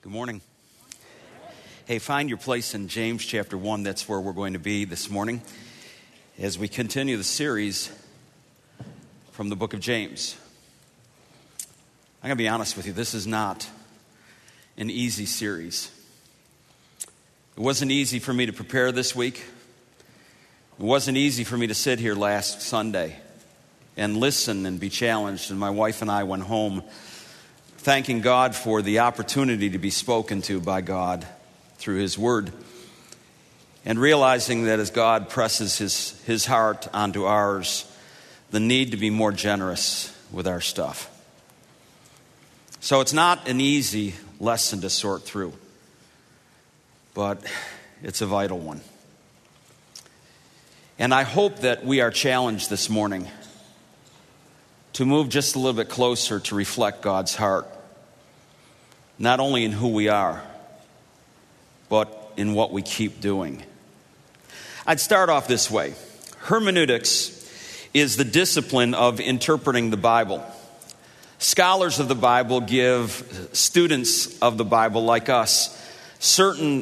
Good morning. Hey, find your place in James chapter 1. That's where we're going to be this morning as we continue the series from the book of James. I'm going to be honest with you, this is not an easy series. It wasn't easy for me to prepare this week. It wasn't easy for me to sit here last Sunday and listen and be challenged. And my wife and I went home thanking God for the opportunity to be spoken to by God through His Word, and realizing that as God presses His heart onto ours, the need to be more generous with our stuff. So it's not an easy lesson to sort through, but it's a vital one. And I hope that we are challenged this morning to move just a little bit closer to reflect God's heart, not only in who we are, but in what we keep doing. I'd start off this way. Hermeneutics is the discipline of interpreting the Bible. Scholars of the Bible give students of the Bible, like us, certain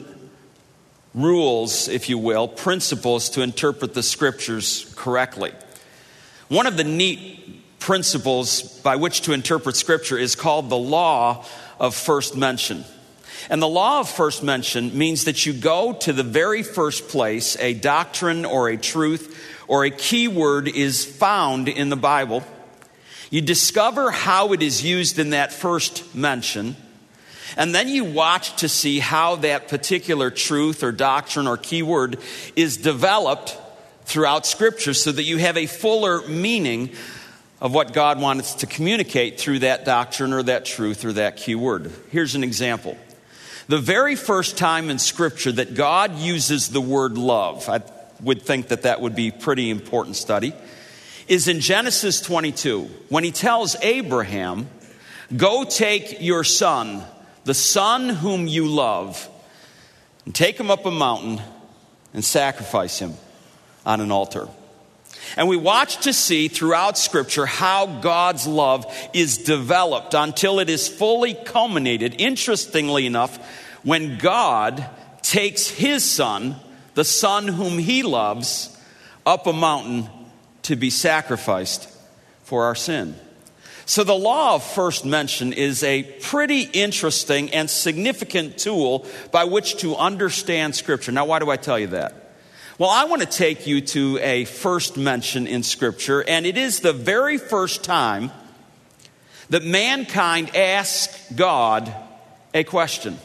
rules, if you will, principles to interpret the Scriptures correctly. One of the neat principles by which to interpret Scripture is called the law of first mention. And the law of first mention means that you go to the very first place a doctrine or a truth or a key word is found in the Bible. You discover how it is used in that first mention, and then you watch to see how that particular truth or doctrine or key word is developed throughout Scripture so that you have a fuller meaning of what God wants to communicate through that doctrine or that truth or that key word. Here's an example. The very first time in Scripture that God uses the word love, I would think that would be pretty important study, is in Genesis 22, when He tells Abraham, "Go take your son, the son whom you love, and take him up a mountain and sacrifice him on an altar." And we watch to see throughout Scripture how God's love is developed until it is fully culminated, interestingly enough, when God takes His Son, the Son whom He loves, up a mountain to be sacrificed for our sin. So the law of first mention is a pretty interesting and significant tool by which to understand Scripture. Now, why do I tell you that? Well, I want to take you to a first mention in Scripture, and it is the very first time that mankind asks God a question.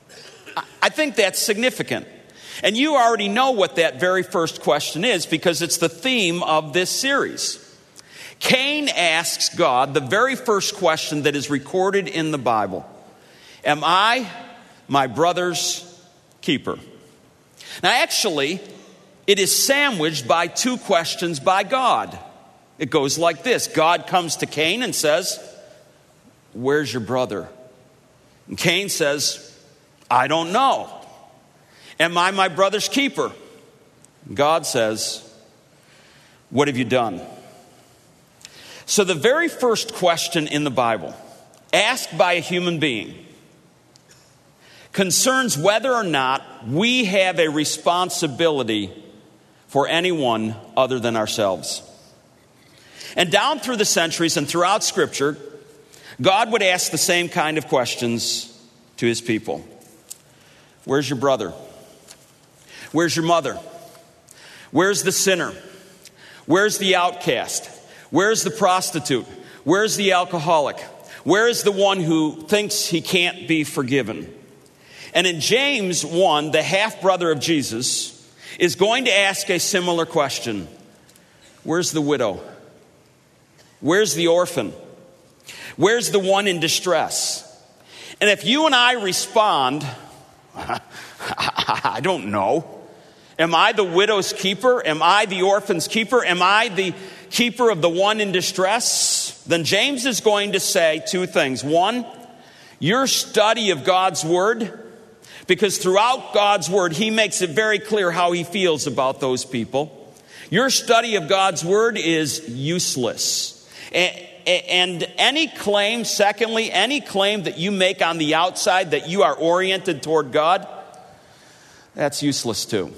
I think that's significant. And you already know what that very first question is because it's the theme of this series. Cain asks God the very first question that is recorded in the Bible. Am I my brother's keeper? Now, actually, it is sandwiched by two questions by God. It goes like this. God comes to Cain and says, "Where's your brother?" And Cain says, "I don't know. Am I my brother's keeper?" And God says, "What have you done?" So the very first question in the Bible, asked by a human being, concerns whether or not we have a responsibility for anyone other than ourselves. And down through the centuries and throughout Scripture, God would ask the same kind of questions to His people. Where's your brother? Where's your mother? Where's the sinner? Where's the outcast? Where's the prostitute? Where's the alcoholic? Where is the one who thinks he can't be forgiven? And in James 1, the half-brother of Jesus is going to ask a similar question. Where's the widow? Where's the orphan? Where's the one in distress? And if you and I respond, I don't know. Am I the widow's keeper? Am I the orphan's keeper? Am I the keeper of the one in distress? Then James is going to say two things. One, your study of God's Word, because throughout God's Word, He makes it very clear how He feels about those people. Your study of God's Word is useless. And any claim, secondly, any claim that you make on the outside that you are oriented toward God, that's useless too.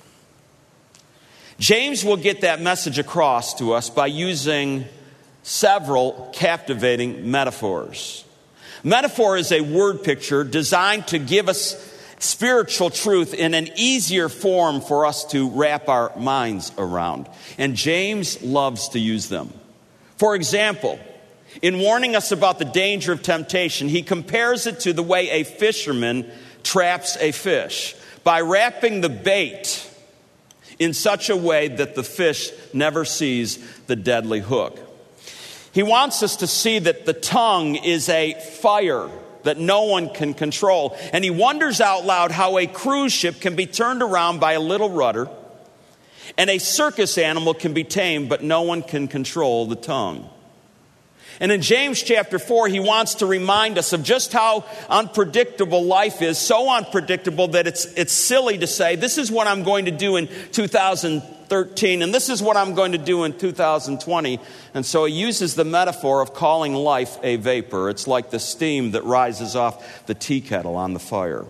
James will get that message across to us by using several captivating metaphors. Metaphor is a word picture designed to give us spiritual truth in an easier form for us to wrap our minds around. And James loves to use them. For example, in warning us about the danger of temptation, he compares it to the way a fisherman traps a fish by wrapping the bait in such a way that the fish never sees the deadly hook. He wants us to see that the tongue is a fire that no one can control. And he wonders out loud how a cruise ship can be turned around by a little rudder, and a circus animal can be tamed, but no one can control the tongue. And in James chapter 4, he wants to remind us of just how unpredictable life is, so unpredictable that it's silly to say, this is what I'm going to do in 2013, and this is what I'm going to do in 2020. And so he uses the metaphor of calling life a vapor. It's like the steam that rises off the tea kettle on the fire.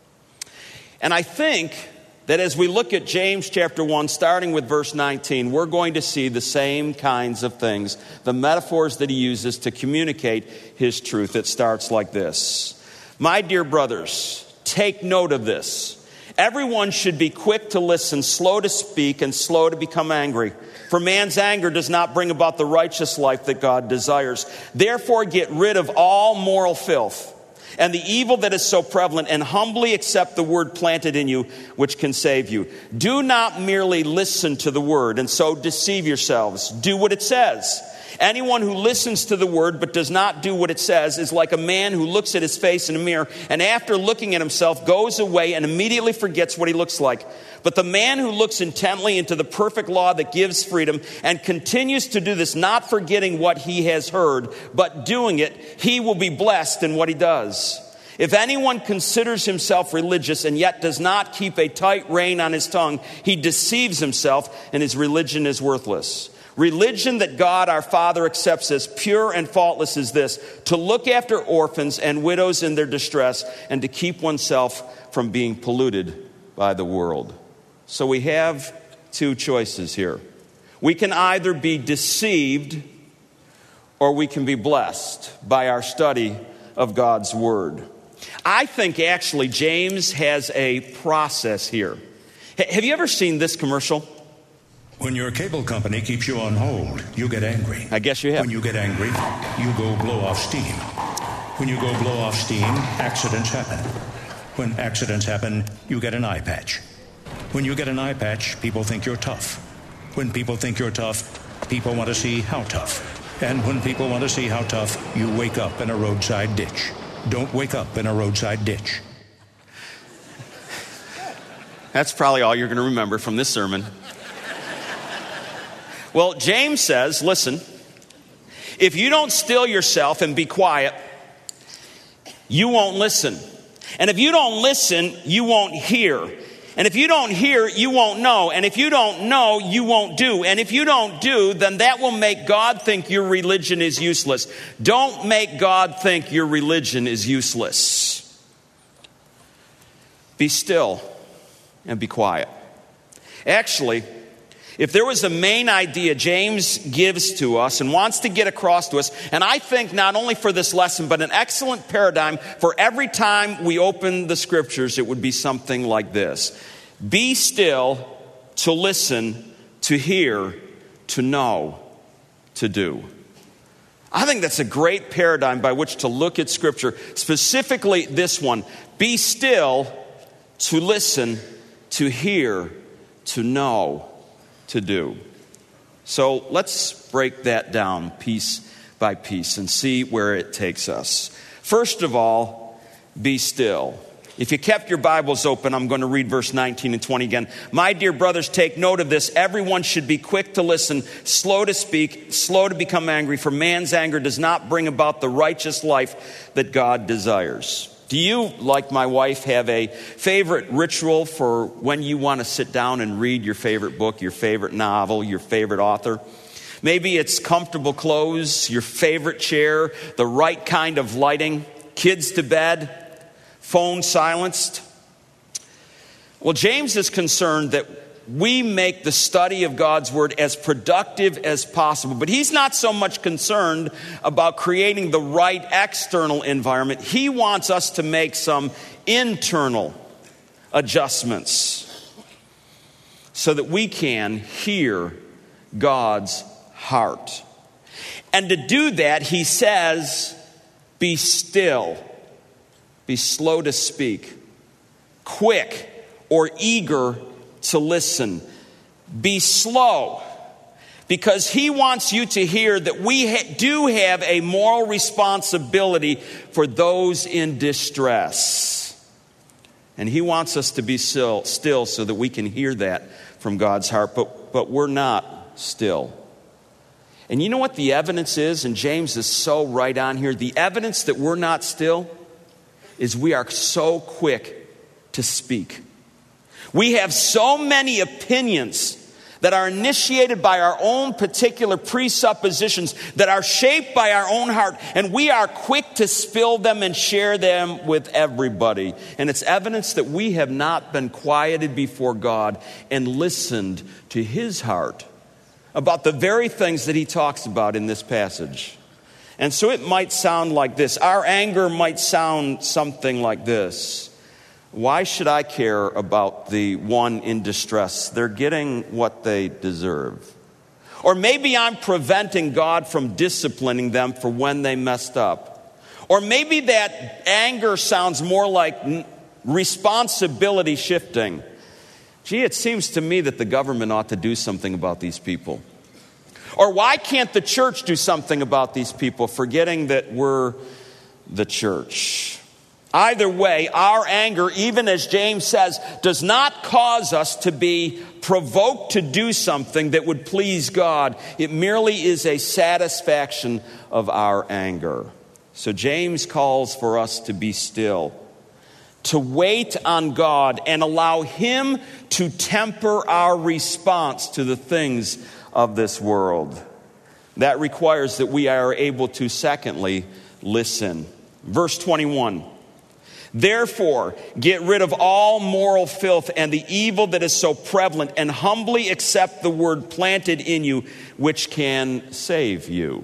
And I think that as we look at James chapter 1, starting with verse 19, we're going to see the same kinds of things, the metaphors that he uses to communicate his truth. It starts like this. My dear brothers, take note of this. Everyone should be quick to listen, slow to speak, and slow to become angry. For man's anger does not bring about the righteous life that God desires. Therefore, get rid of all moral filth and the evil that is so prevalent, and humbly accept the word planted in you, which can save you. Do not merely listen to the word and so deceive yourselves. Do what it says. Anyone who listens to the word but does not do what it says is like a man who looks at his face in a mirror and after looking at himself goes away and immediately forgets what he looks like. But the man who looks intently into the perfect law that gives freedom and continues to do this, not forgetting what he has heard, but doing it, he will be blessed in what he does. If anyone considers himself religious and yet does not keep a tight rein on his tongue, he deceives himself and his religion is worthless. Religion that God our Father accepts as pure and faultless is this: to look after orphans and widows in their distress and to keep oneself from being polluted by the world. So we have two choices here. We can either be deceived or we can be blessed by our study of God's Word. I think actually James has a process here. Have you ever seen this commercial? When your cable company keeps you on hold, you get angry. I guess you have. When you get angry, you go blow off steam. When you go blow off steam, accidents happen. When accidents happen, you get an eye patch. When you get an eye patch, people think you're tough. When people think you're tough, people want to see how tough. And when people want to see how tough, you wake up in a roadside ditch. Don't wake up in a roadside ditch. That's probably all you're going to remember from this sermon. Well, James says, listen, if you don't still yourself and be quiet, you won't listen. And if you don't listen, you won't hear. And if you don't hear, you won't know. And if you don't know, you won't do. And if you don't do, then that will make God think your religion is useless. Don't make God think your religion is useless. Be still and be quiet. Actually, if there was a main idea James gives to us and wants to get across to us, and I think not only for this lesson, but an excellent paradigm for every time we open the scriptures, it would be something like this. Be still, to listen, to hear, to know, to do. I think that's a great paradigm by which to look at scripture, specifically this one. Be still, to listen, to hear, to know, to do. So let's break that down piece by piece and see where it takes us. First of all, be still. If you kept your Bibles open, I'm going to read verse 19 and 20 again. My dear brothers, take note of this. Everyone should be quick to listen, slow to speak, slow to become angry, for man's anger does not bring about the righteous life that God desires. Do you, like my wife, have a favorite ritual for when you want to sit down and read your favorite book, your favorite novel, your favorite author? Maybe it's comfortable clothes, your favorite chair, the right kind of lighting, kids to bed, phone silenced. Well, James is concerned that we make the study of God's word as productive as possible. But he's not so much concerned about creating the right external environment. He wants us to make some internal adjustments so that we can hear God's heart. And to do that, he says, be still, be slow to speak, quick or eager to listen. Be slow, because he wants you to hear that we do have a moral responsibility for those in distress. And he wants us to be still so that we can hear that from God's heart, but we're not still. And you know what the evidence is? And James is so right on here. The evidence that we're not still is we are so quick to speak. We have so many opinions that are initiated by our own particular presuppositions, that are shaped by our own heart, and we are quick to spill them and share them with everybody. And it's evidence that we have not been quieted before God and listened to his heart about the very things that he talks about in this passage. And so it might sound like this. Our anger might sound something like this. Why should I care about the one in distress? They're getting what they deserve. Or maybe I'm preventing God from disciplining them for when they messed up. Or maybe that anger sounds more like responsibility shifting. Gee, it seems to me that the government ought to do something about these people. Or why can't the church do something about these people, forgetting that we're the church? Either way, our anger, even as James says, does not cause us to be provoked to do something that would please God. It merely is a satisfaction of our anger. So James calls for us to be still, to wait on God and allow him to temper our response to the things of this world. That requires that we are able to, secondly, listen. Verse 21. Therefore, get rid of all moral filth and the evil that is so prevalent, and humbly accept the word planted in you, which can save you.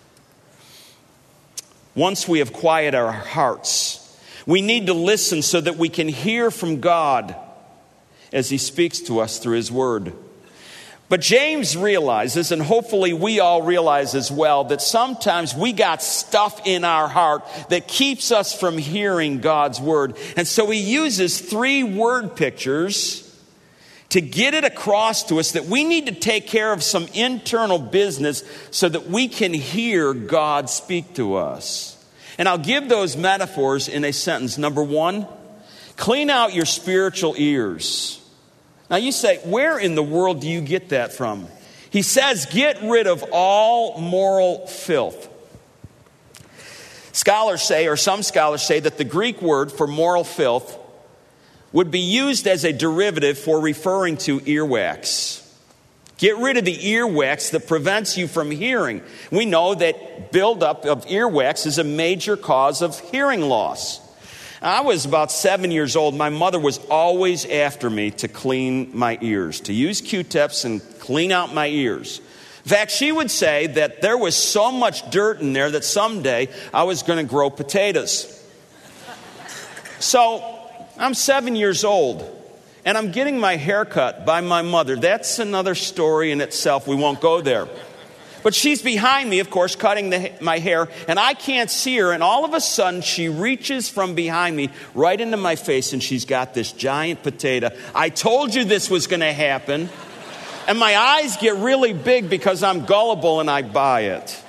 Once we have quieted our hearts, we need to listen so that we can hear from God as he speaks to us through his word. But James realizes, and hopefully we all realize as well, that sometimes we got stuff in our heart that keeps us from hearing God's word. And so he uses 3 word pictures to get it across to us that we need to take care of some internal business so that we can hear God speak to us. And I'll give those metaphors in a sentence. Number 1, clean out your spiritual ears. Now you say, where in the world do you get that from? He says, get rid of all moral filth. Scholars say, or some scholars say, that the Greek word for moral filth would be used as a derivative for referring to earwax. Get rid of the earwax that prevents you from hearing. We know that buildup of earwax is a major cause of hearing loss. I was about 7 years old. My mother was always after me to clean my ears, to use Q-tips and clean out my ears. In fact, she would say that there was so much dirt in there that someday I was going to grow potatoes. So I'm 7 years old, and I'm getting my hair cut by my mother. That's another story in itself. We won't go there. But she's behind me, of course, cutting my hair, and I can't see her. And all of a sudden, she reaches from behind me right into my face, and she's got this giant potato. I told you this was going to happen. And my eyes get really big because I'm gullible and I buy it.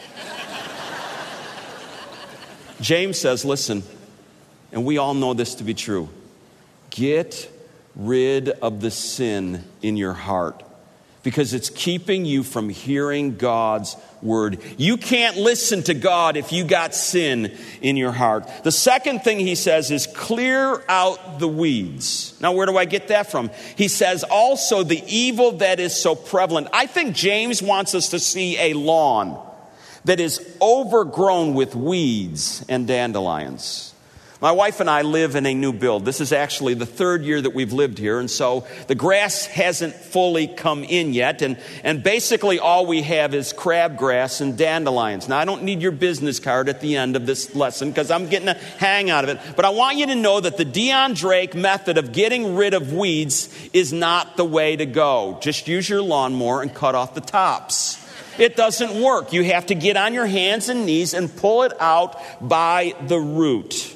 James says, listen, and we all know this to be true. Get rid of the sin in your heart, because it's keeping you from hearing God's word. You can't listen to God if you got sin in your heart. The second thing he says is clear out the weeds. Now, where do I get that from? He says also the evil that is so prevalent. I think James wants us to see a lawn that is overgrown with weeds and dandelions. My wife and I live in a new build. This is actually the third year that we've lived here, and so the grass hasn't fully come in yet, and basically all we have is crabgrass and dandelions. Now, I don't need your business card at the end of this lesson because I'm getting a hang out of it, but I want you to know that the Dion Drake method of getting rid of weeds is not the way to go. Just use your lawnmower and cut off the tops. It doesn't work. You have to get on your hands and knees and pull it out by the root.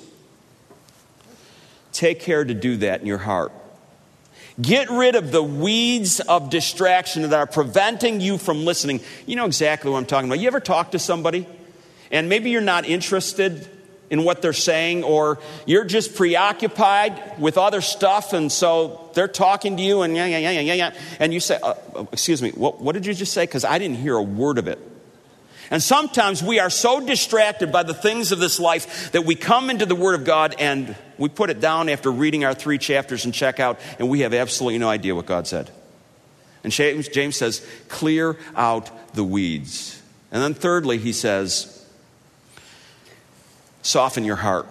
Take care to do that in your heart. Get rid of the weeds of distraction that are preventing you from listening. You know exactly what I'm talking about. You ever talk to somebody and maybe you're not interested in what they're saying, or you're just preoccupied with other stuff, and so they're talking to you and yeah, and you say, excuse me, what did you just say? Because I didn't hear a word of it. And sometimes we are so distracted by the things of this life that we come into the Word of God and we put it down after reading our 3 chapters and check out, and we have absolutely no idea what God said. And James says, clear out the weeds. And then thirdly, he says, soften your heart.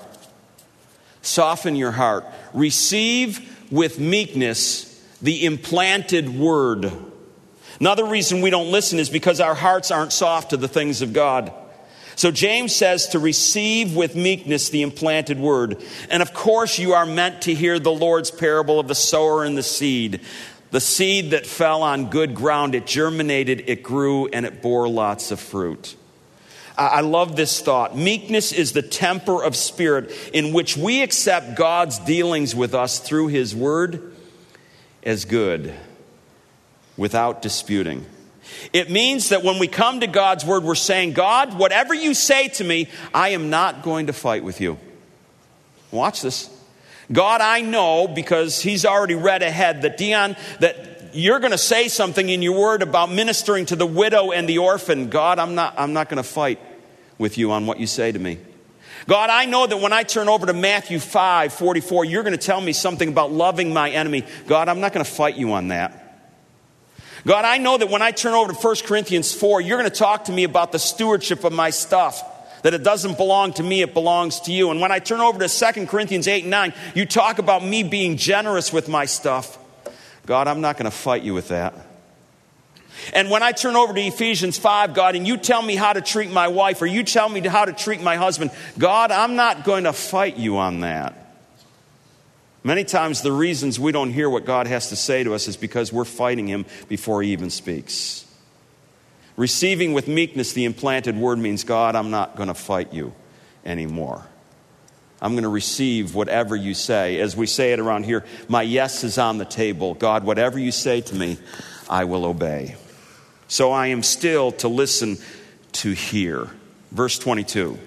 Soften your heart. Receive with meekness the implanted word. Another reason we don't listen is because our hearts aren't soft to the things of God. So James says to receive with meekness the implanted word. And of course you are meant to hear the Lord's parable of the sower and the seed. The seed that fell on good ground, it germinated, it grew, and it bore lots of fruit. I love this thought. Meekness is the temper of spirit in which we accept God's dealings with us through his word as good, without disputing. It means that when we come to God's word, we're saying, God, whatever you say to me, I am not going to fight with you. Watch this. God, I know, because he's already read ahead, that you're going to say something in your word about ministering to the widow and the orphan. God, I'm not going to fight with you on what you say to me. God, I know that when I turn over to Matthew 5:44, you're going to tell me something about loving my enemy. God, I'm not going to fight you on that. God, I know that when I turn over to 1 Corinthians 4, you're going to talk to me about the stewardship of my stuff, that it doesn't belong to me, it belongs to you. And when I turn over to 2 Corinthians 8 and 9, you talk about me being generous with my stuff. God, I'm not going to fight you with that. And when I turn over to Ephesians 5, God, and you tell me how to treat my wife, or you tell me how to treat my husband, God, I'm not going to fight you on that. Many times the reasons we don't hear what God has to say to us is because we're fighting him before he even speaks. Receiving with meekness the implanted word means, God, I'm not going to fight you anymore. I'm going to receive whatever you say. As we say it around here, my yes is on the table. God, whatever you say to me, I will obey. So I am still to listen, to hear. Verse 22.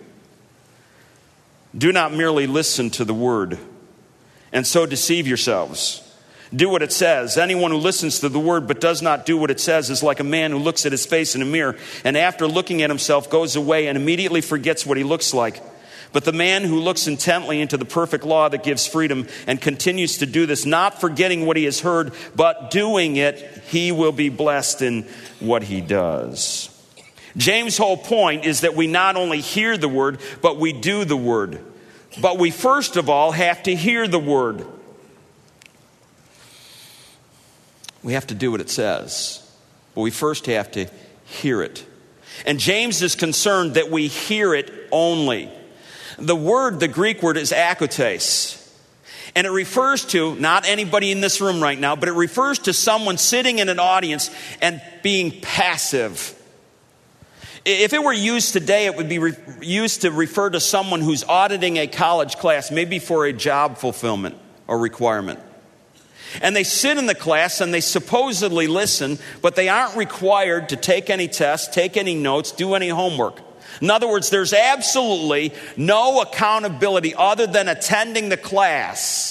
Do not merely listen to the word and so deceive yourselves. Do what it says. Anyone who listens to the word but does not do what it says is like a man who looks at his face in a mirror and after looking at himself goes away and immediately forgets what he looks like. But the man who looks intently into the perfect law that gives freedom and continues to do this, not forgetting what he has heard, but doing it, he will be blessed in what he does. James' whole point is that we not only hear the word, but we do the word. But we first of all have to hear the word. We have to do what it says. But we first have to hear it. And James is concerned that we hear it only. The word, the Greek word, is akotes. And it refers to, not anybody in this room right now, but it refers to someone sitting in an audience and being passive. If it were used today, it would be used to refer to someone who's auditing a college class, maybe for a job fulfillment or requirement. And they sit in the class and they supposedly listen, but they aren't required to take any tests, take any notes, do any homework. In other words, there's absolutely no accountability other than attending the class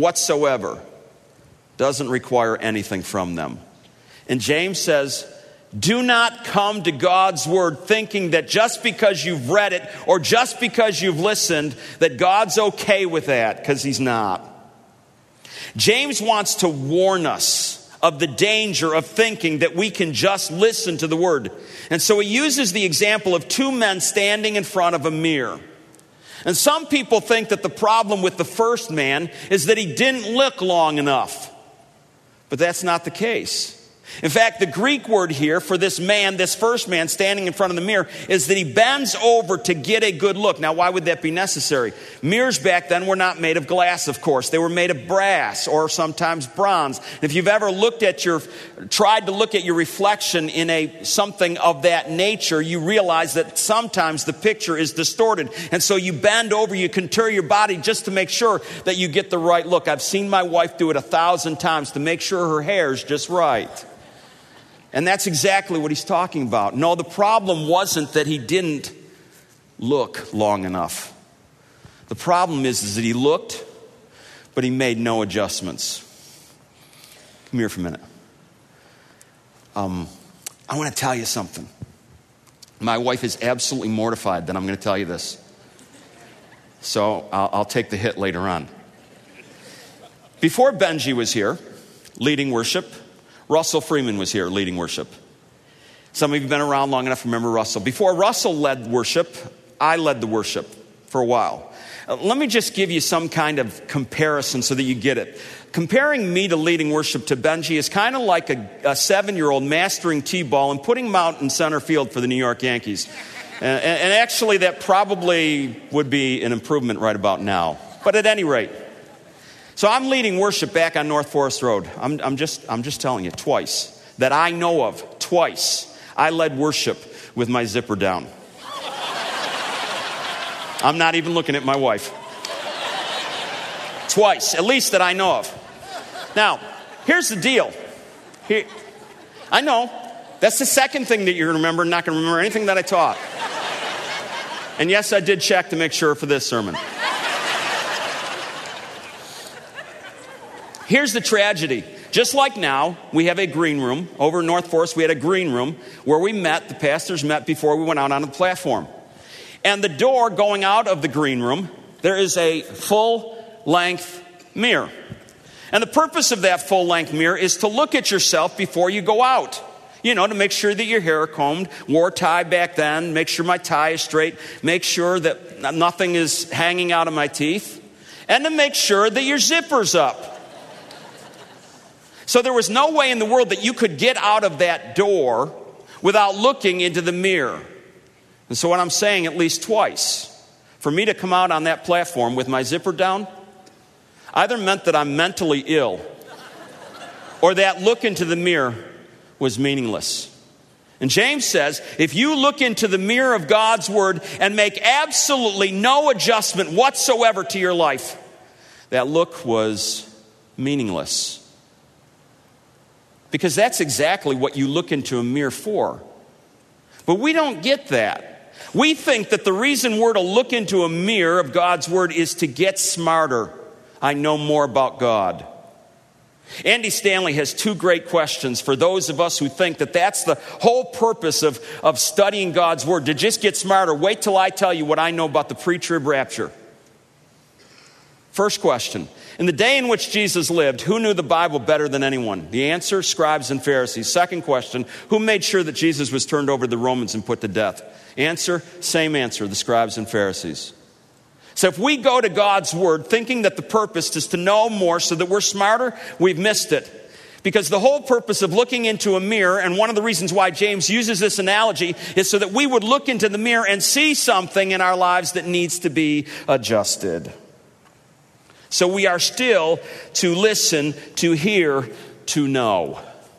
whatsoever. Doesn't require anything from them. And James says, Do not come to God's word thinking that just because you've read it or just because you've listened, that God's okay with that, because he's not. James wants to warn us of the danger of thinking that we can just listen to the word. And so he uses the example of two men standing in front of a mirror. And some people think that the problem with the first man is that he didn't look long enough. But that's not the case. In fact, the Greek word here for this man, this first man standing in front of the mirror, is that he bends over to get a good look. Now, why would that be necessary? Mirrors back then were not made of glass, of course. They were made of brass or sometimes bronze. If you've ever tried to look at your reflection in something of that nature, you realize that sometimes the picture is distorted. And so you bend over, you contour your body just to make sure that you get the right look. I've seen my wife do it 1,000 times to make sure her hair's just right. And that's exactly what he's talking about. No, the problem wasn't that he didn't look long enough. The problem is that he looked, but he made no adjustments. Come here for a minute. I want to tell you something. My wife is absolutely mortified that I'm going to tell you this. So I'll take the hit later on. Before Benji was here, leading worship, Russell Freeman was here leading worship. Some of you have been around long enough to remember Russell. Before Russell led worship, I led the worship for a while. Let me just give you some kind of comparison so that you get it. Comparing me to leading worship to Benji is kind of like a 7-year-old mastering T-ball and putting him out in center field for the New York Yankees. And actually, that probably would be an improvement right about now. But at any rate, so I'm leading worship back on North Forest Road. I'm just telling you, twice that I know of, twice I led worship with my zipper down. I'm not even looking at my wife. Twice, at least that I know of. Now, here's the deal. I know that's the second thing that you're going to remember. Not going to remember anything that I taught. And yes, I did check to make sure for this sermon. Here's the tragedy. Just like now, we have a green room. Over in North Forest, we had a green room where the pastors met before we went out on the platform. And the door going out of the green room, there is a full-length mirror. And the purpose of that full-length mirror is to look at yourself before you go out. You know, to make sure that your hair are combed, wore a tie back then, make sure my tie is straight, make sure that nothing is hanging out of my teeth, and to make sure that your zipper's up. So there was no way in the world that you could get out of that door without looking into the mirror. And so what I'm saying, at least twice, for me to come out on that platform with my zipper down, either meant that I'm mentally ill or that look into the mirror was meaningless. And James says, if you look into the mirror of God's word and make absolutely no adjustment whatsoever to your life, that look was meaningless. Because that's exactly what you look into a mirror for. But we don't get that. We think that the reason we're to look into a mirror of God's word is to get smarter. I know more about God. Andy Stanley has 2 great questions for those of us who think that that's the whole purpose of studying God's word, to just get smarter. Wait till I tell you what I know about the pre-trib rapture. First question. In the day in which Jesus lived, who knew the Bible better than anyone? The answer, scribes and Pharisees. Second question, who made sure that Jesus was turned over to the Romans and put to death? Answer, same answer, the scribes and Pharisees. So if we go to God's word thinking that the purpose is to know more so that we're smarter, we've missed it. Because the whole purpose of looking into a mirror, and one of the reasons why James uses this analogy, is so that we would look into the mirror and see something in our lives that needs to be adjusted. So we are still to listen, to hear, to know.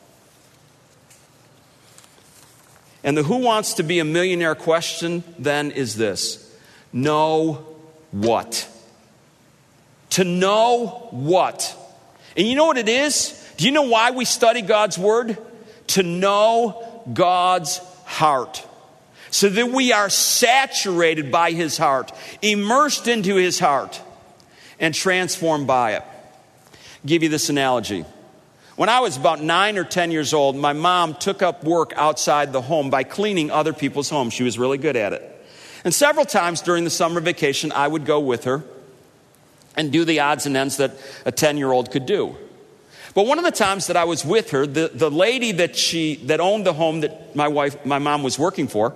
And the who wants to be a millionaire question then is this: know what? To know what? And you know what it is? Do you know why we study God's word? To know God's heart. So that we are saturated by his heart, immersed into his heart, and transformed by it. I'll give you this analogy. When I was about 9 or 10 years old, my mom took up work outside the home by cleaning other people's homes. She was really good at it. And several times during the summer vacation, I would go with her and do the odds and ends that a 10-year-old could do. But one of the times that I was with her, the lady that owned the home that my mom was working for,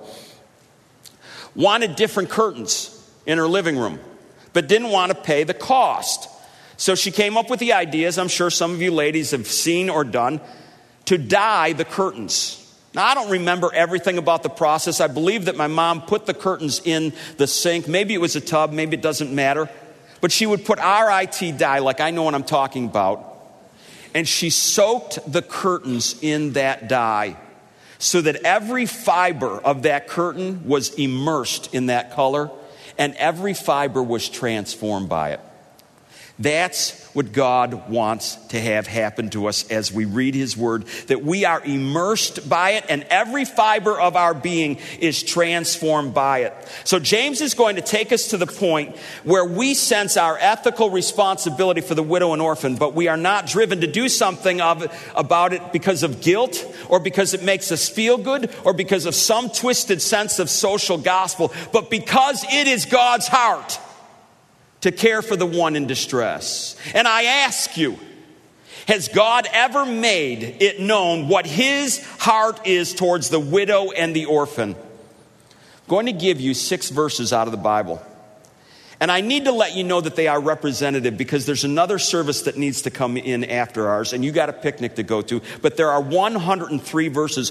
wanted different curtains in her living room, but didn't want to pay the cost. So she came up with the idea, as I'm sure some of you ladies have seen or done, to dye the curtains. Now, I don't remember everything about the process. I believe that my mom put the curtains in the sink. Maybe it was a tub, maybe it doesn't matter. But she would put RIT dye, like I know what I'm talking about, and she soaked the curtains in that dye so that every fiber of that curtain was immersed in that color, and every fiber was transformed by it. That's what God wants to have happen to us as we read His Word, that we are immersed by it and every fiber of our being is transformed by it. So James is going to take us to the point where we sense our ethical responsibility for the widow and orphan, but we are not driven to do something about it because of guilt or because it makes us feel good or because of some twisted sense of social gospel, but because it is God's heart to care for the one in distress. And I ask you, has God ever made it known what His heart is towards the widow and the orphan? I'm going to give you 6 verses out of the Bible. And I need to let you know that they are representative because there's another service that needs to come in after ours, and you got a picnic to go to. But there are 103 verses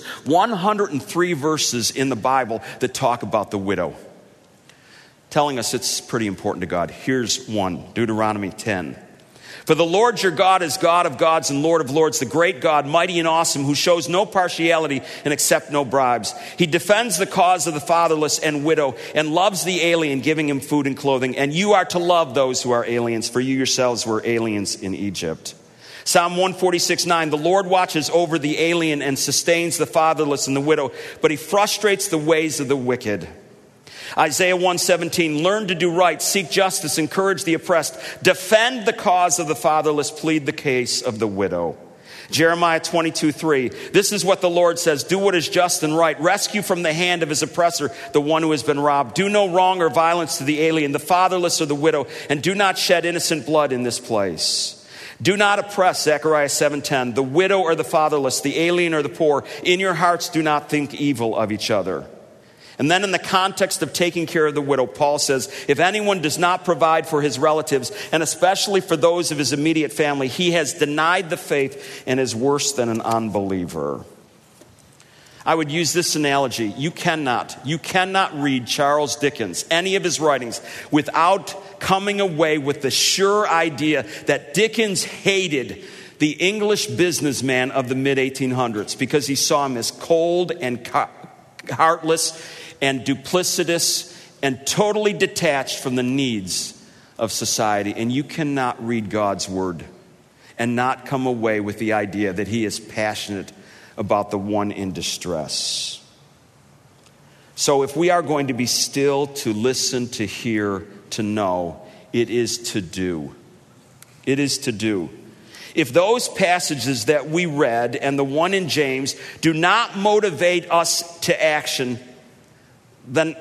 in the Bible that talk about the widow, telling us it's pretty important to God. Here's one, Deuteronomy 10. For the Lord your God is God of gods and Lord of lords, the great God, mighty and awesome, who shows no partiality and accepts no bribes. He defends the cause of the fatherless and widow and loves the alien, giving him food and clothing. And you are to love those who are aliens, for you yourselves were aliens in Egypt. Psalm 146:9, the Lord watches over the alien and sustains the fatherless and the widow, but He frustrates the ways of the wicked. Isaiah 1:17, learn to do right, seek justice, encourage the oppressed, defend the cause of the fatherless, plead the case of the widow. Jeremiah 22:3, this is what the Lord says, do what is just and right, rescue from the hand of his oppressor the one who has been robbed, do no wrong or violence to the alien, the fatherless or the widow, and do not shed innocent blood in this place. Do not oppress, Zechariah 7:10, the widow or the fatherless, the alien or the poor. In your hearts do not think evil of each other. And then in the context of taking care of the widow, Paul says, if anyone does not provide for his relatives, and especially for those of his immediate family, he has denied the faith and is worse than an unbeliever. I would use this analogy. You cannot read Charles Dickens, any of his writings, without coming away with the sure idea that Dickens hated the English businessman of the mid-1800s because he saw him as cold and heartless and duplicitous and totally detached from the needs of society. And you cannot read God's word and not come away with the idea that He is passionate about the one in distress. So if we are going to be still, to listen, to hear, to know, it is to do. It is to do. If those passages that we read and the one in James do not motivate us to action, then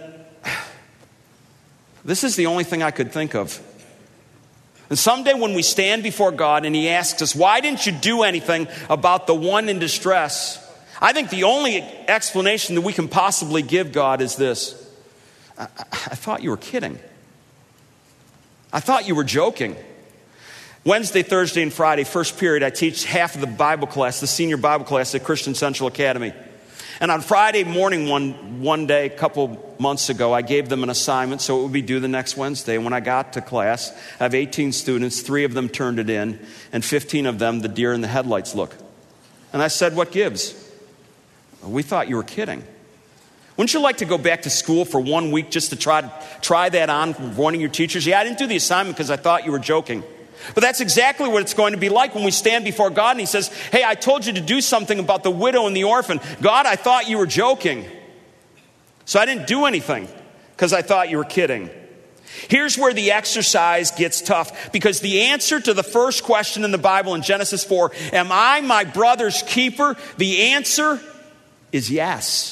this is the only thing I could think of. And someday when we stand before God and He asks us, why didn't you do anything about the one in distress? I think the only explanation that we can possibly give God is this. I thought you were kidding. I thought you were joking. Wednesday, Thursday, and Friday, first period, I teach half of the Bible class, the senior Bible class at Christian Central Academy. And on Friday morning, one day, a couple months ago, I gave them an assignment so it would be due the next Wednesday. And when I got to class, I have 18 students, 3 of them turned it in, and 15 of them, the deer in the headlights look. And I said, what gives? We thought you were kidding. Wouldn't you like to go back to school for 1 week just to try that on from one of your teachers? Yeah, I didn't do the assignment because I thought you were joking. But that's exactly what it's going to be like when we stand before God and He says, hey, I told you to do something about the widow and the orphan. God, I thought you were joking. So I didn't do anything because I thought you were kidding. Here's where the exercise gets tough, because the answer to the first question in the Bible in Genesis 4, am I my brother's keeper? The answer is yes.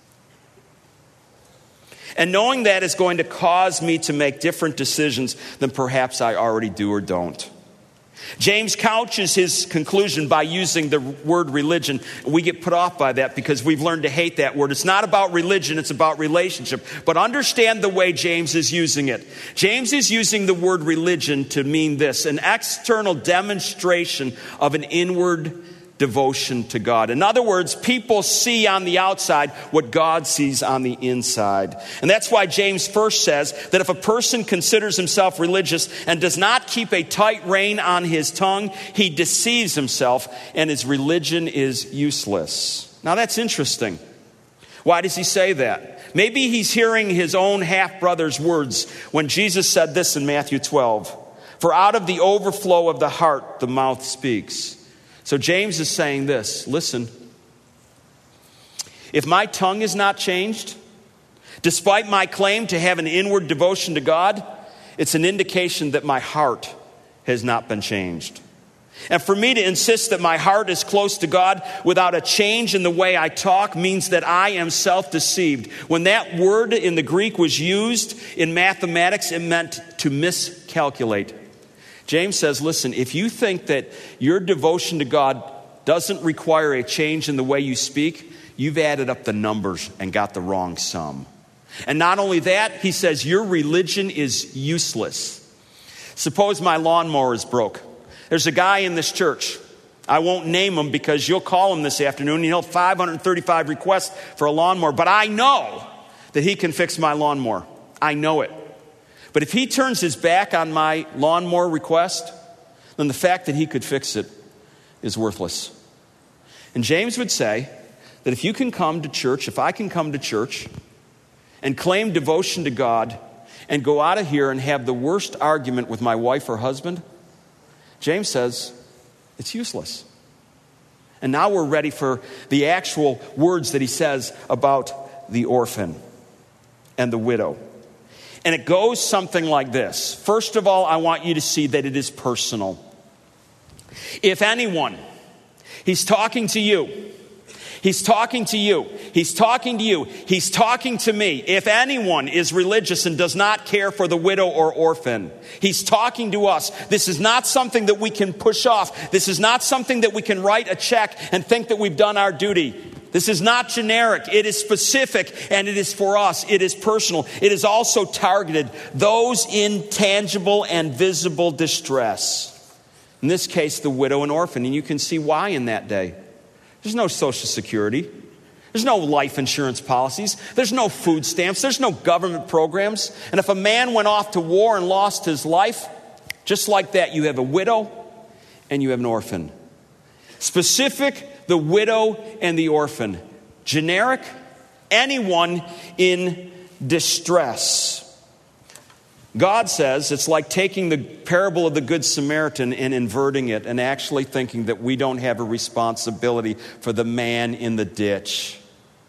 And knowing that is going to cause me to make different decisions than perhaps I already do or don't. James couches his conclusion by using the word religion. We get put off by that because we've learned to hate that word. It's not about religion, it's about relationship. But understand the way James is using it. James is using the word religion to mean this: an external demonstration of an inward devotion to God. In other words, people see on the outside what God sees on the inside. And that's why James first says that if a person considers himself religious and does not keep a tight rein on his tongue, he deceives himself and his religion is useless. Now that's interesting. Why does he say that? Maybe he's hearing his own half-brother's words when Jesus said this in Matthew 12. For out of the overflow of the heart, the mouth speaks. So James is saying this: listen, if my tongue is not changed, despite my claim to have an inward devotion to God, it's an indication that my heart has not been changed. And for me to insist that my heart is close to God without a change in the way I talk means that I am self-deceived. When that word in the Greek was used in mathematics, it meant to miscalculate. James says, listen, if you think that your devotion to God doesn't require a change in the way you speak, you've added up the numbers and got the wrong sum. And not only that, he says your religion is useless. Suppose my lawnmower is broke. There's a guy in this church. I won't name him because you'll call him this afternoon and he'll have 535 requests for a lawnmower. But I know that he can fix my lawnmower. I know it. But if he turns his back on my lawnmower request, then the fact that he could fix it is worthless. And James would say that if you can come to church, if I can come to church and claim devotion to God and go out of here and have the worst argument with my wife or husband, James says it's useless. And now we're ready for the actual words that he says about the orphan and the widow. And it goes something like this. First of all, I want you to see that it is personal. If anyone, he's talking to you. He's talking to you. He's talking to you. He's talking to me. If anyone is religious and does not care for the widow or orphan, he's talking to us. This is not something that we can push off. This is not something that we can write a check and think that we've done our duty. This is not generic. It is specific, and it is for us. It is personal. It is also targeted. Those in tangible and visible distress. In this case, the widow and orphan. And you can see why in that day. There's no Social Security. There's no life insurance policies. There's no food stamps. There's no government programs. And if a man went off to war and lost his life, just like that, you have a widow and you have an orphan. Specific, the widow and the orphan. Generic, anyone in distress. God says it's like taking the parable of the Good Samaritan and inverting it and actually thinking that we don't have a responsibility for the man in the ditch.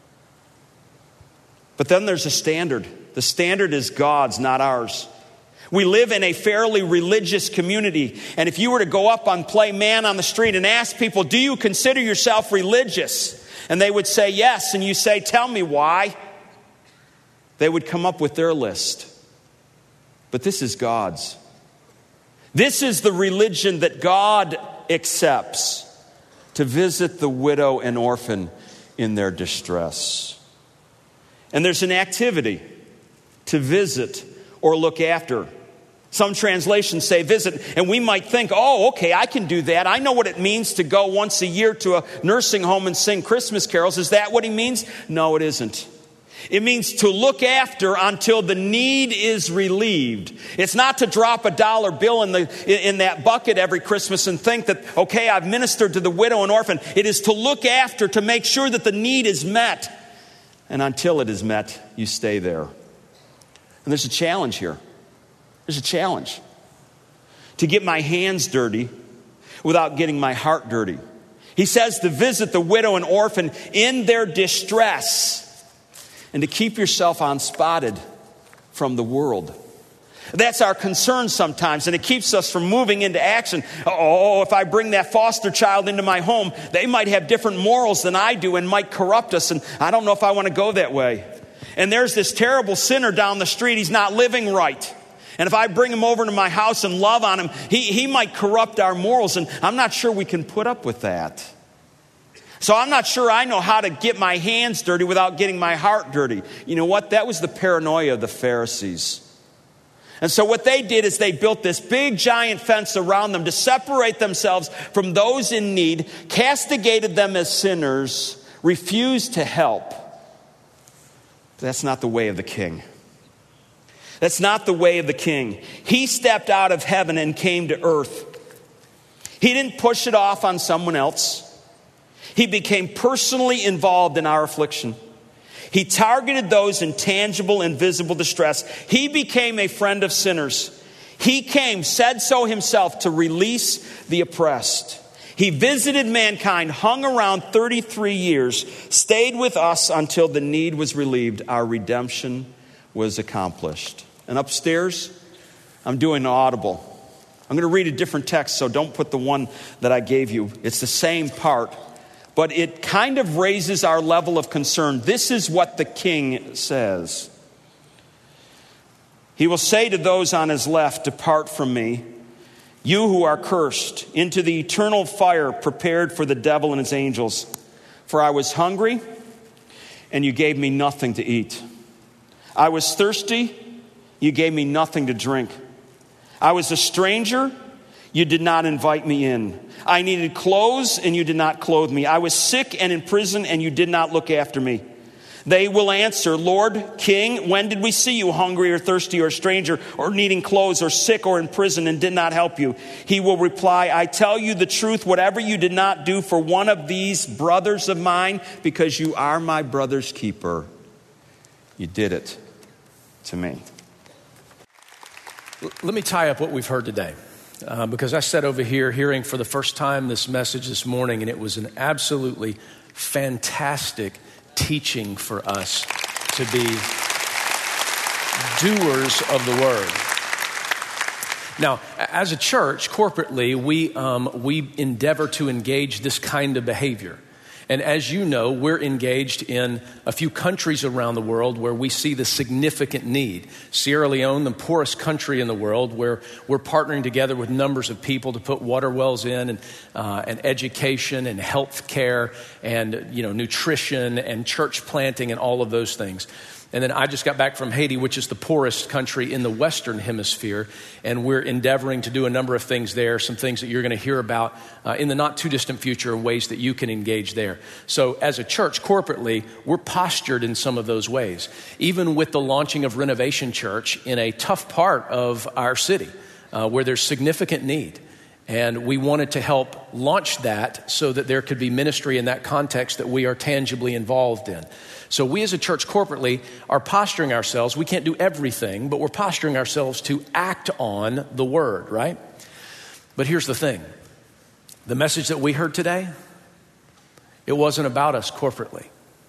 But then there's a standard. The standard is God's, not ours. We live in a fairly religious community, and if you were to go up on Play Man on the street and ask people, do you consider yourself religious? And they would say yes, and you say, tell me why. They would come up with their list. But this is God's. This is the religion that God accepts, to visit the widow and orphan in their distress. And there's an activity to visit or look after. Some translations say visit, and we might think, oh, okay, I can do that. I know what it means to go once a year to a nursing home and sing Christmas carols. Is that what he means? No, it isn't. It means to look after until the need is relieved. It's not to drop a dollar bill in that bucket every Christmas and think that, okay, I've ministered to the widow and orphan. It is to look after, to make sure that the need is met. And until it is met, you stay there. And there's a challenge here. There's a challenge. To get my hands dirty without getting my heart dirty. He says to visit the widow and orphan in their distress and to keep yourself unspotted from the world. That's our concern sometimes, and it keeps us from moving into action. Oh, if I bring that foster child into my home, they might have different morals than I do and might corrupt us, and I don't know if I want to go that way. And there's this terrible sinner down the street. He's not living right. And if I bring him over to my house and love on him, he might corrupt our morals, and I'm not sure we can put up with that. So I'm not sure I know how to get my hands dirty without getting my heart dirty. You know what? That was the paranoia of the Pharisees. And so what they did is they built this big giant fence around them to separate themselves from those in need, castigated them as sinners, refused to help. That's not the way of the king. That's not the way of the king. He stepped out of heaven and came to earth. He didn't push it off on someone else. He became personally involved in our affliction. He targeted those in tangible and visible distress. He became a friend of sinners. He came, said so himself, to release the oppressed. He visited mankind, hung around 33 years, stayed with us until the need was relieved. Our redemption was accomplished. And upstairs, I'm doing audible. I'm going to read a different text, so don't put the one that I gave you. It's the same part, but it kind of raises our level of concern. This is what the king says. He will say to those on his left, "Depart from me, you who are cursed, into the eternal fire prepared for the devil and his angels. For I was hungry, and you gave me nothing to eat. I was thirsty, you gave me nothing to drink. I was a stranger, you did not invite me in. I needed clothes, and you did not clothe me. I was sick and in prison, and you did not look after me." They will answer, "Lord, King, when did we see you hungry or thirsty or a stranger or needing clothes or sick or in prison and did not help you?" He will reply, "I tell you the truth, whatever you did not do for one of these brothers of mine, because you are my brother's keeper, you did it to me." Let me tie up what we've heard today. Because I sat over here hearing for the first time this message this morning, and it was an absolutely fantastic teaching for us to be doers of the word. Now, as a church, corporately, we endeavor to engage this kind of behavior. And as you know, we're engaged in a few countries around the world where we see the significant need. Sierra Leone, the poorest country in the world, where we're partnering together with numbers of people to put water wells in and education and health care and nutrition and church planting and all of those things. And then I just got back from Haiti, which is the poorest country in the Western Hemisphere. And we're endeavoring to do a number of things there, some things that you're going to hear about in the not too distant future, ways that you can engage there. So as a church, corporately, we're postured in some of those ways. Even with the launching of Renovation Church in a tough part of our city where there's significant need. And we wanted to help launch that so that there could be ministry in that context that we are tangibly involved in. So we as a church corporately are posturing ourselves. We can't do everything, but we're posturing ourselves to act on the word, right? But here's the thing. The message that we heard today, it wasn't about us corporately.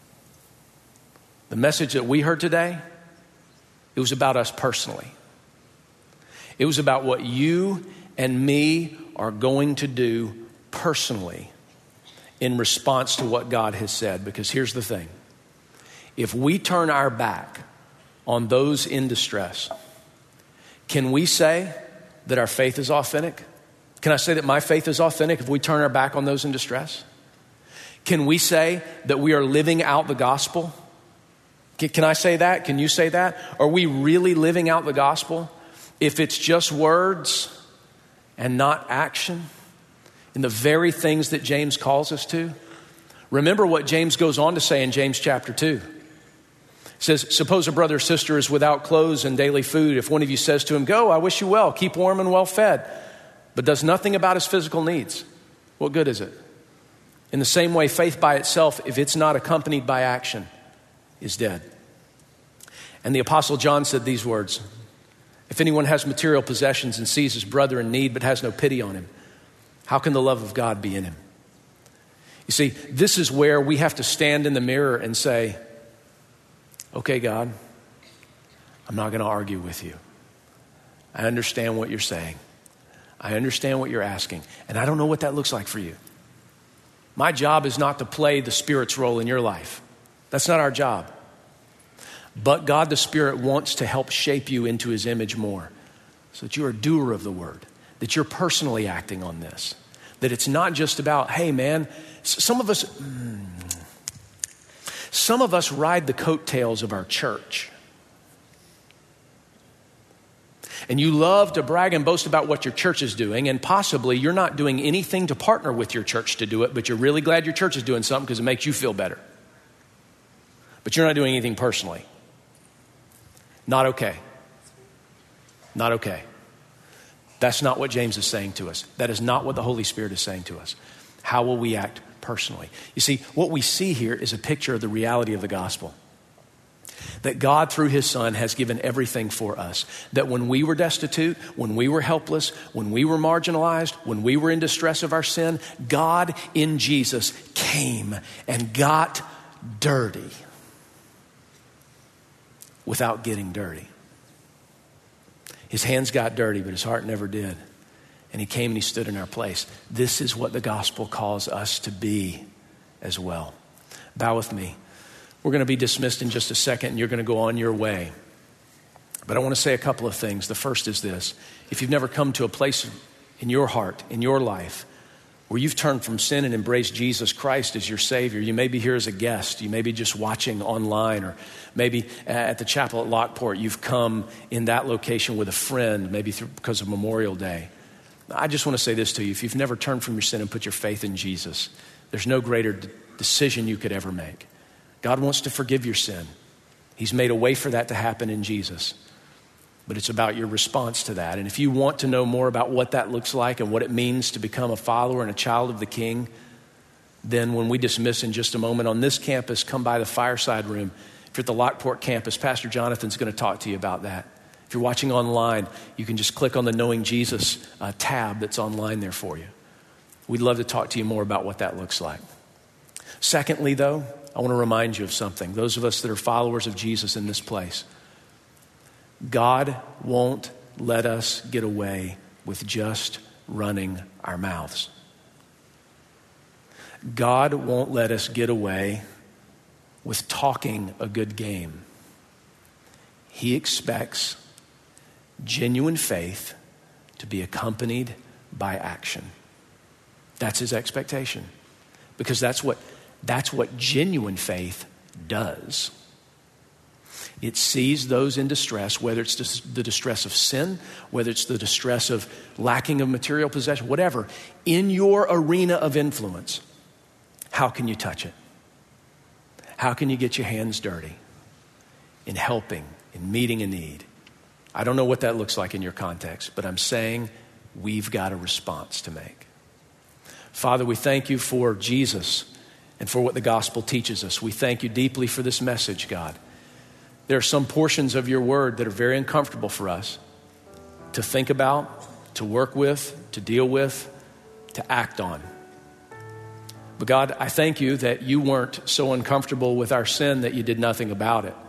The message that we heard today, it was about us personally. It was about what you and me are going to do personally in response to what God has said. Because here's the thing. If we turn our back on those in distress, can we say that our faith is authentic? Can I say that my faith is authentic if we turn our back on those in distress? Can we say that we are living out the gospel? Can I say that? Can you say that? Are we really living out the gospel if it's just words and not action in the very things that James calls us to? Remember what James goes on to say in James chapter 2. It says, suppose a brother or sister is without clothes and daily food. If one of you says to him, go, I wish you well, keep warm and well fed, but does nothing about his physical needs, what good is it? In the same way, faith by itself, if it's not accompanied by action, is dead. And the Apostle John said these words, if anyone has material possessions and sees his brother in need but has no pity on him, how can the love of God be in him? You see, this is where we have to stand in the mirror and say, okay, God, I'm not going to argue with you. I understand what you're saying. I understand what you're asking. And I don't know what that looks like for you. My job is not to play the Spirit's role in your life. That's not our job. But God the Spirit wants to help shape you into his image more so that you're a doer of the word, that you're personally acting on this, that it's not just about, hey man, some of us ride the coattails of our church. And you love to brag and boast about what your church is doing, and possibly you're not doing anything to partner with your church to do it, but you're really glad your church is doing something because it makes you feel better. But you're not doing anything personally. Not okay. Not okay. That's not what James is saying to us. That is not what the Holy Spirit is saying to us. How will we act personally? You see, what we see here is a picture of the reality of the gospel. That God, through his Son, has given everything for us. That when we were destitute, when we were helpless, when we were marginalized, when we were in distress of our sin, God in Jesus came and got dirty without getting dirty. His hands got dirty, but his heart never did. And he came and he stood in our place. This is what the gospel calls us to be as well. Bow with me. We're going to be dismissed in just a second, and you're going to go on your way. But I want to say a couple of things. The first is this. If you've never come to a place in your heart, in your life, where you've turned from sin and embraced Jesus Christ as your Savior, you may be here as a guest. You may be just watching online, or maybe at the chapel at Lockport, you've come in that location with a friend, maybe because of Memorial Day. I just want to say this to you. If you've never turned from your sin and put your faith in Jesus, there's no greater decision you could ever make. God wants to forgive your sin. He's made a way for that to happen in Jesus. But it's about your response to that. And if you want to know more about what that looks like and what it means to become a follower and a child of the King, then when we dismiss in just a moment on this campus, come by the fireside room. If you're at the Lockport campus, Pastor Jonathan's going to talk to you about that. If you're watching online, you can just click on the Knowing Jesus tab that's online there for you. We'd love to talk to you more about what that looks like. Secondly, though, I want to remind you of something. Those of us that are followers of Jesus in this place, God won't let us get away with just running our mouths. God won't let us get away with talking a good game. He expects genuine faith to be accompanied by action. That's his expectation. Because that's what genuine faith does. It sees those in distress, whether it's the distress of sin, whether it's the distress of lacking of material possession, whatever, in your arena of influence. How can you touch it? How can you get your hands dirty in helping, in meeting a need? I don't know what that looks like in your context, but I'm saying we've got a response to make. Father, we thank you for Jesus and for what the gospel teaches us. We thank you deeply for this message, God. There are some portions of your word that are very uncomfortable for us to think about, to work with, to deal with, to act on. But God, I thank you that you weren't so uncomfortable with our sin that you did nothing about it.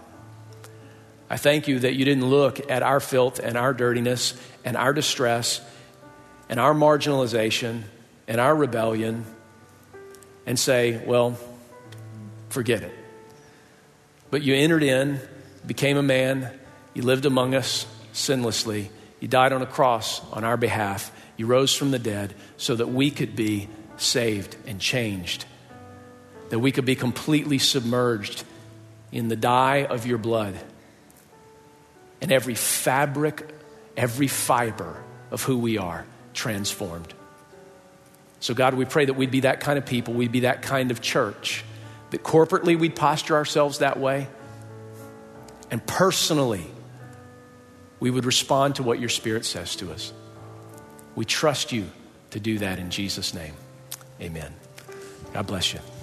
I thank you that you didn't look at our filth and our dirtiness and our distress and our marginalization and our rebellion and say, well, forget it. But you entered in, became a man, you lived among us sinlessly, you died on a cross on our behalf, you rose from the dead so that we could be saved and changed, that we could be completely submerged in the dye of your blood, and every fabric, every fiber of who we are transformed. So God, we pray that we'd be that kind of people, we'd be that kind of church, that corporately we'd posture ourselves that way, and personally we would respond to what your Spirit says to us. We trust you to do that in Jesus' name. Amen. God bless you.